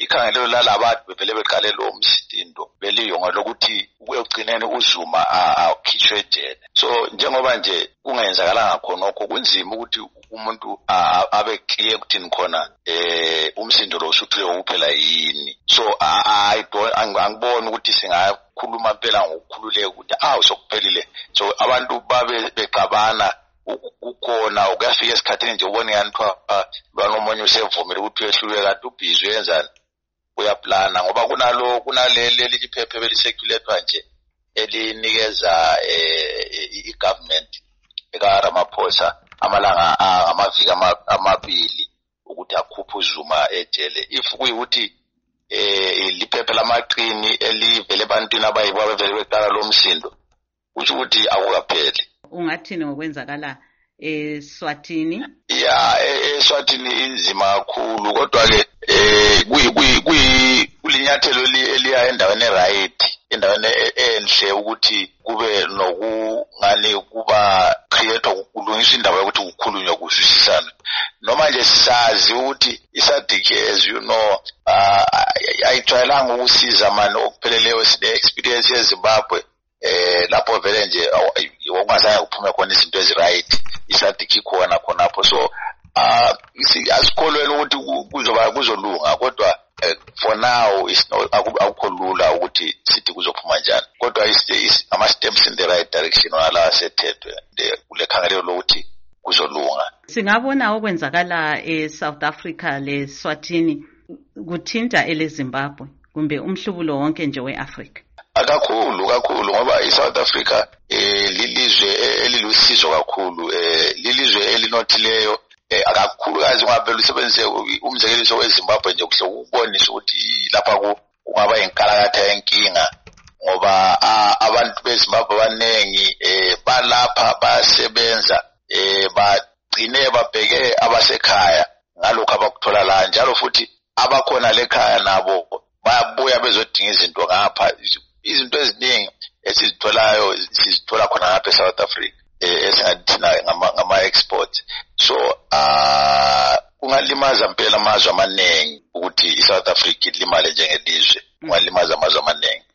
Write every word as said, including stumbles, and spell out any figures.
ikhangelelo lalaba bevele beqale lo msindo beliyonga lokuthi ekugcineni uZuma akhishwe ejele. So njengoba nje kungenzakalanga khonokho kunzima ukuthi umuntu abe clear ukuthi khona eh umsindo lo usuthule ukuphela yini. So I don't angiboni ukuthi singakhuluma phela ngokukhululeka ukuthi awu sokuphelile. So abantu babe beqabana ukhona ukuyafika esikhathini nje ubone yanithwa banomonye usevumile ukuthi uyehlulwe kanti ubhizi uyenzani uyaplana ngoba kunalo kunaleli liphephe beliseculator nje elinikeza i-government eka Ramaphosa amalanga amaviki amabili ukuthi akhuphe uZuma ejele. If kuyukuthi eh liphephe lamaqini elivele ebantwini abayibo abevele beqala lo msindo uthi ukuthi akukapheli. Ungathini ngokwenzakala eSwatini? Yeah, eSwatini inzima kakhulu kodwa ke eh kuyi kulinyathelo eliya endaweni eright endaweni enhle ukuthi kube nokungani kuba create ukulungisa indaba yokuthi ukukhulunywa kuzwisisana. Noma nje sisazi ukuthi iSADC as you know ayitshayelanga ukusiza manje okupheleleyo sine experience yeZimbabwe eh lapho vele nje okungazange kuphume khona izinto eziright iSADC khona khonapho. So ah asikholwela ukuthi kuzoba kuzolunga kodwa for now is akukho lula ukuthi sithi kuzophuma njani kodwa is ama steps in the right direction wala sethethwe kule khangelelo lokuthi kuzolunga. Singabona okwenzakala eSouth Africa leSwatini kuthinta eleZimbabwe kumbe umhlubulo wonke nje weAfrica. Akakhulu kakhulu ngoba iSouth Africa eh lilizwe elilusizo kakhulu eh lilizwe elinothileyo eh akakhulu kazi ungavela usebenzise umzekeliso weZimbabwe nje kuhle ukubonisa ukuthi lapha ku ungaba inkalakatha yenkinga ngoba abantu beZimbabwe abanengi eh balapha basebenza eh bagcine babheke abasekhaya ngalokho abakuthola la njalo futhi abakhona lekhaya nabo bayabuya bezodinga izinto ngapha izinto eziningi esizitholayo sizithola khona ngapha eSouth Africa esingathina ngama export. So ah ungalimaza impela amazwe amanengi ukuthi iSouth Africa ilimale njengelizwe ungalimaza amazwe amanengi.